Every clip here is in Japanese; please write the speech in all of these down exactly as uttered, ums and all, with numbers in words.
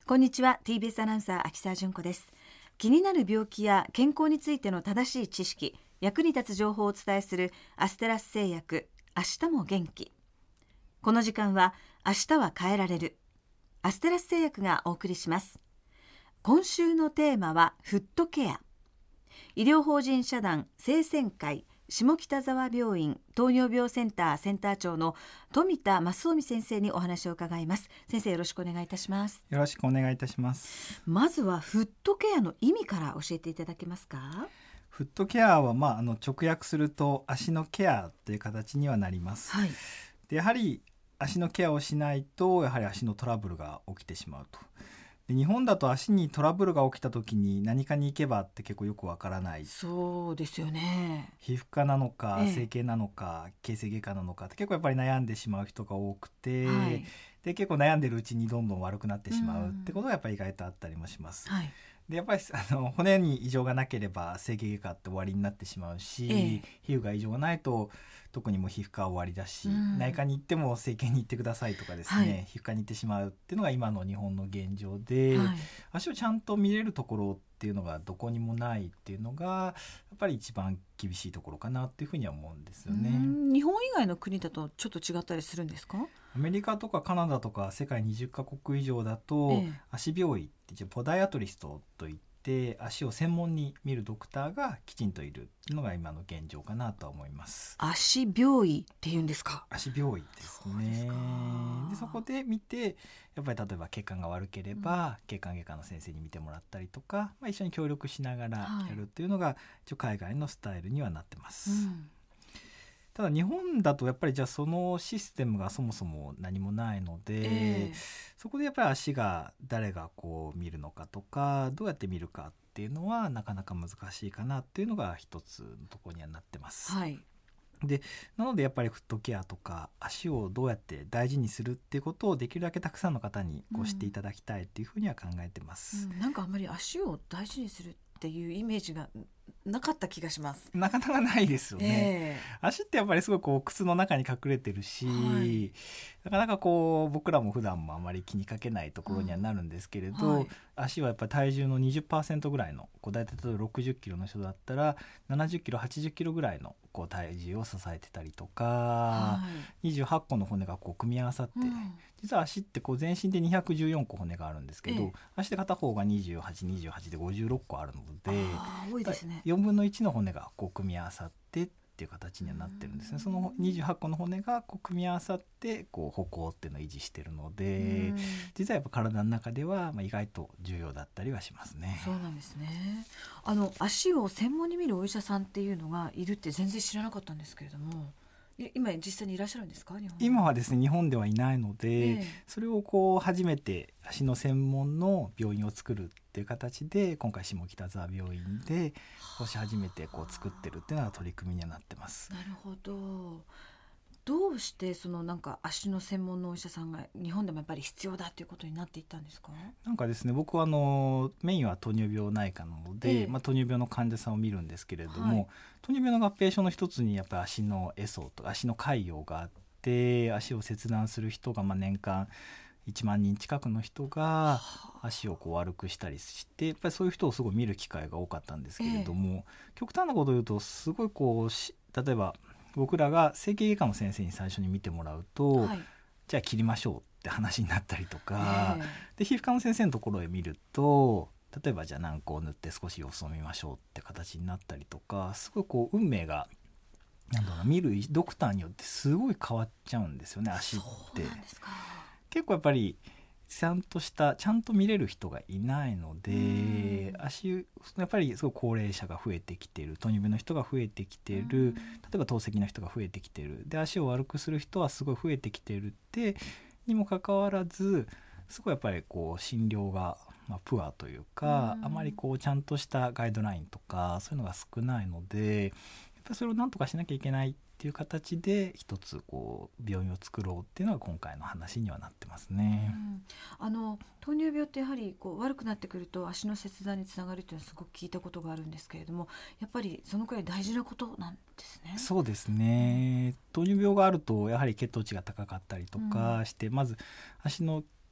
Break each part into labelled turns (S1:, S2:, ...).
S1: こんにちは。 ティービーエス アナウンサー秋澤純子です。気になる病気や健康についての正しい知識、役に立つ情報をお伝えするアステラス製薬、明日も元気。この時間は明日は変えられる、アステラス製薬がお送りします。今週のテーマはフットケア。医療法人社団清泉会下北沢病院糖尿病センターセンター長の富田益臣先生にお話を伺います。先生、よろしくお願いいたします。
S2: よろしくお願いいたします。
S1: まずはフットケアの意味から教えていただけますか？
S2: フットケアは、まあ、あの直訳すると足のケアという形にはなります、
S1: はい、
S2: でやはり足のケアをしないとやはり足のトラブルが起きてしまうと。で日本だと足にトラブルが起きた時に何かに行けばって結構よくわからない。
S1: そうですよね。
S2: 皮膚科なのか、
S1: ええ、
S2: 整形なのか形成外科なのかって結構やっぱり悩んでしまう人が多くて、
S1: はい、
S2: で結構悩んでるうちにどんどん悪くなってしまうってことがやっぱり意外とあったりもします、
S1: はい、
S2: でやっぱりあの骨に異常がなければ整形外科って終わりになってしまうし、
S1: ええ、
S2: 皮膚が異常がないと特にもう皮膚科は終わりだし、
S1: うん、
S2: 内科に行っても整形に行ってくださいとかですね、はい、皮膚科に行ってしまうっていうのが今の日本の現状で、はい、足をちゃんと見れるところっていうのがどこにもないっていうのがやっぱり一番厳しいところかなっていうふうには思うんですよね。
S1: 日本以外の国だとちょっと違ったりするんですか？
S2: アメリカとかカナダとか世界にじゅっカ国以上だと、ええ、足病院ってポダイアトリストといってで足を専門に見るドクターがきちんといるのが今の現状かなとは思います。
S1: 足病院っていうんですか？
S2: 足病院ですね。でそこで見てやっぱり例えば血管が悪ければ、うん、血管外科の先生に見てもらったりとか、まあ、一緒に協力しながらやるっていうのが、はい、一応海外のスタイルにはなってます、うん、ただ日本だとやっぱりじゃあそのシステムがそもそも何もないので、えー、そこでやっぱり足が誰がこう見るのかとかどうやって見るかっていうのはなかなか難しいかなっていうのが一つのところにはなってます、はい、でなのでやっぱりフットケアとか足をどうやって大事にするっていうことをできるだけたくさんの方にこう知っていただきたいっていうふうには考えてます、
S1: うんうん、なんかあんまり足を大事にするっていうイメージがなかった気がします。
S2: なかなかないですよね、えー、足ってやっぱりすごいこう靴の中に隠れてるし、はい、なかなかこう僕らも普段もあまり気にかけないところにはなるんですけれど、うんはい、足はやっぱり体重の にじゅっパーセント ぐらいのこう大体例えばろくじゅっキロの人だったらななじゅっキロはちじゅっキロぐらいのこう体重を支えてたりとか、はい、にじゅうはっこの骨がこう組み合わさって、うん、実は足ってこう全身でにひゃくじゅうよんこ骨があるんですけど、ええ、足で片方がにじゅうはち、にじゅうはちでごじゅうろっこあるので、
S1: あ多いですね。
S2: よんぶんのいちの骨がこう組み合わさってっていう形にはなってるんですね。そのにじゅうはっこの骨がこう組み合わさってこう歩行っていうのを維持してるので、実はやっぱ体の中ではまあ意外と重要だったりはしますね。
S1: そうなんですね。あの足を専門に見るお医者さんっていうのがいるって全然知らなかったんですけれども、今実際にいらっしゃるんですか？日本
S2: 今はですね日本ではいないので、ええ、それをこう初めて足の専門の病院を作るっていう形で今回下北沢病院で今年初めてこう作ってるっていうのが取り組みにはなってます。
S1: なるほど。どうしてそのなんか足の専門のお医者さんが日本でもやっぱり必要だということになっていったんですか？
S2: なんかですね僕はあのメインは糖尿病内科なので、ええまあ、糖尿病の患者さんを見るんですけれども、はい、糖尿病の合併症の一つにやっぱり足の壊疽とか足の潰瘍があって足を切断する人がまあ年間いちまんにん近くの人が足をこう悪くしたりしてやっぱりそういう人をすごい見る機会が多かったんですけれども、ええ、極端なことを言うとすごいこう例えば僕らが整形外科の先生に最初に見てもらうと、はい、じゃあ切りましょうって話になったりとか、えー、で皮膚科の先生のところへ見ると例えばじゃあ軟膏を塗って少し様子を見ましょうって形になったりとかすごいこう運命がなんだろうな見るドクターによってすごい変わっちゃうんですよね。足って
S1: そうなんですか。
S2: 結構やっぱりちゃんとしたちゃんと見れる人がいないので足やっぱりすごい高齢者が増えてきている糖尿病の人が増えてきている例えば透析の人が増えてきているで足を悪くする人はすごい増えてきているってにもかかわらずすごいやっぱりこう診療が、まあ、プアというかあまりこうちゃんとしたガイドラインとかそういうのが少ないのでやっぱりそれをなんとかしなきゃいけないっていう形で一つこう病院を作ろうっていうのが今回の話にはなってますね。
S1: うん、あの糖尿病ってやはりこう悪くなってくると足の切断につながるというのはすごく聞いたことがあるんですけれどもやっぱりそのくらい大事なことなんですね。
S2: そうですね、うん、糖尿病があるとやはり血糖値が高かったりとかして、うん、まず足の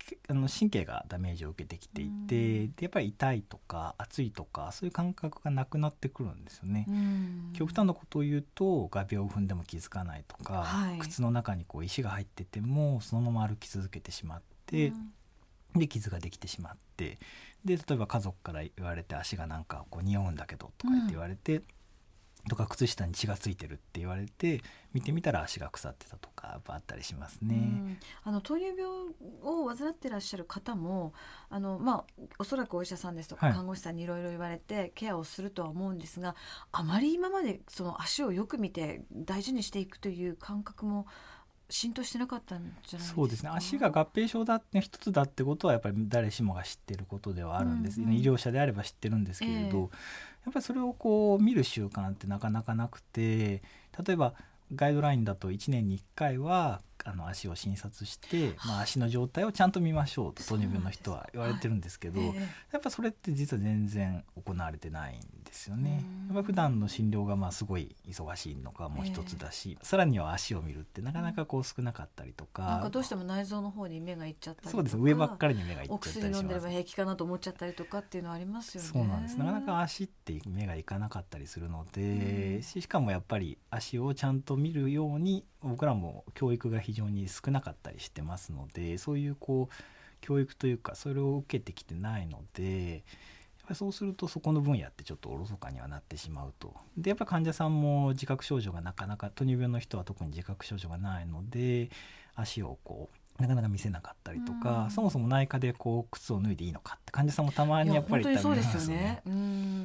S2: あの神経がダメージを受けてきていて、でやっぱり痛いとか熱いとかそういう感覚がなくなってくるんですよね。極端なことを言うと画鋲を踏んでも気づかないとか、はい、靴の中にこう石が入っててもそのまま歩き続けてしまって、で傷ができてしまって、で例えば家族から言われて足がなんかこう匂うんだけどとかって言われて、うんとか靴下に血がついてるって言われて見てみたら足が腐ってたとかやっぱあったりしますね。うん、
S1: あの糖尿病を患ってらっしゃる方もあの、まあ、おそらくお医者さんですとか看護師さんにいろいろ言われてケアをするとは思うんですが、あまり今までその足をよく見て大事にしていくという感覚も浸透してなかったんじゃないですか。
S2: そうですね、足が合併症だって一つだってことはやっぱり誰しもが知ってることではあるんです、うんうん、医療者であれば知ってるんですけれど、えー、やっぱりそれをこう見る習慣ってなかなかなくて、例えばガイドラインだといちねんにいっかいはあの足を診察して、まあ、足の状態をちゃんと見ましょうと糖尿病の人は言われてるんですけど、はいえー、やっぱそれって実は全然行われてないんですよね。やっぱ普段の診療がまあすごい忙しいのがもう一つだし、えー、さらには足を見るってなかなかこう少なかったりとか、
S1: なんかどうしても内臓の方に目がいっちゃったりとか、
S2: そうです、上ばっかりに目がいっちゃったりします。
S1: お薬飲んでれば平気かなと思っちゃったりとかっていうのはありますよね。
S2: そうなんです、なかなか足って目がいかなかったりするので、うん、しかもやっぱり足をちゃんと見るように僕らも教育が非常に少なかったりしてますので、そういうこう教育というかそれを受けてきてないので、やっぱりそうするとそこの分野ってちょっとおろそかにはなってしまうと。でやっぱり患者さんも自覚症状がなかなか、糖尿病の人は特に自覚症状がないので足をこうなかなか見せなかったりとか、うん、そもそも内科でこう靴を脱いでいいのかって患者さんもたまにやっぱり言ったりしますよね。うん、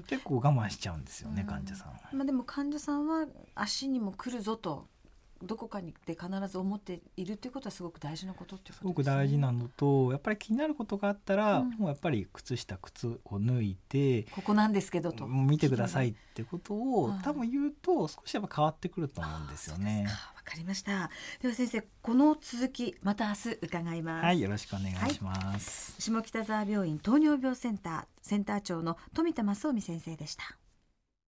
S2: 結構我慢しちゃうんですよね、うん、患者さん。
S1: まあ、でも患者さんは足にも来るぞとどこかにで必ず思っているということはすごく大事なことっていうことですね。
S2: すごく大事なのと、やっぱり気になることがあったら、うん、もうやっぱり靴下靴を脱いで
S1: ここなんですけどと
S2: 見てくださいってことを多分言うと少しやっぱ変わってくると思うんですよね。
S1: わかりました。では先生、この続きまた明日伺います。
S2: はい、よろしくお願いします。
S1: はい、下北沢病院糖尿病センターセンター長の富田正臣先生でした。